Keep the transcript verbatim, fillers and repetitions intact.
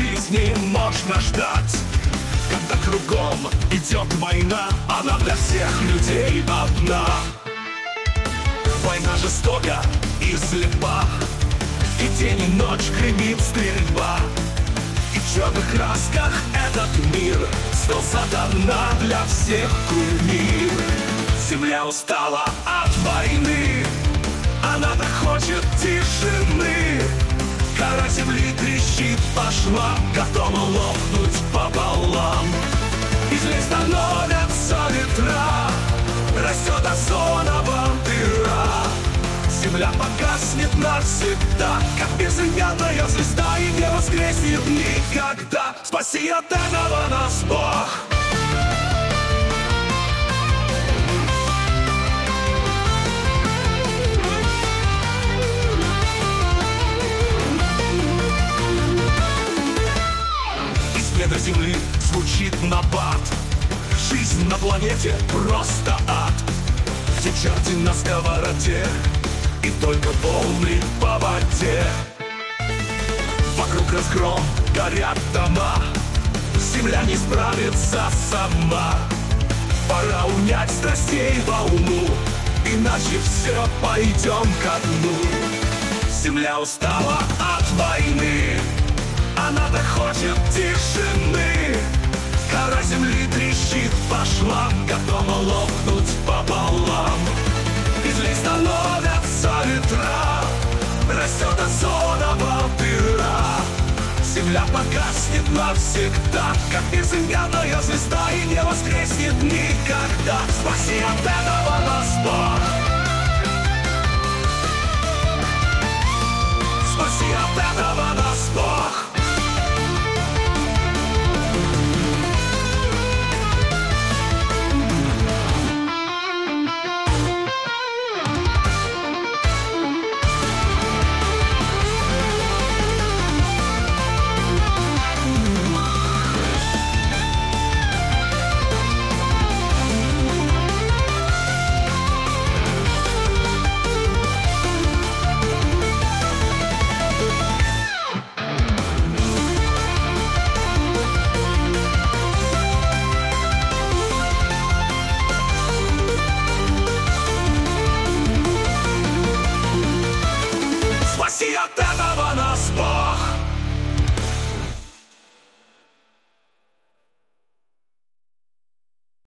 жизни можно ждать. Когда кругом идет война, она для всех людей одна. Война жестока и слепа, и день и ночь гремит стрельба. И в черных красках этот мир стал сатана для всех кумир. Земля устала от войны, она-то хочет тишины. Кора земли трещит по швам, готова лопнуть пополам. Из лес становятся ветра, растет озоновая дыра. Земля погаснет навсегда, как безымянная звезда, и не воскреснет никогда. Спаси от этого нас, Бог! Из недр земли звучит набат. Жизнь на планете просто ад, где черти на сковороде и только волны по воде. Вокруг разгром, горят дома, земля не справится сама. Пора унять страстей волну, иначе все пойдем ко дну. Земля устала от войны, она-то хочет тишины. Кора земли трещит по швам, готова лопнуть пополам. Из лес становятся ветра, растет озоновая дыра. Земля погаснет навсегда, как безымянная звезда, и не воскреснет никогда. Спаси от этого нас, Бог! Спаси от этого нас, Бог!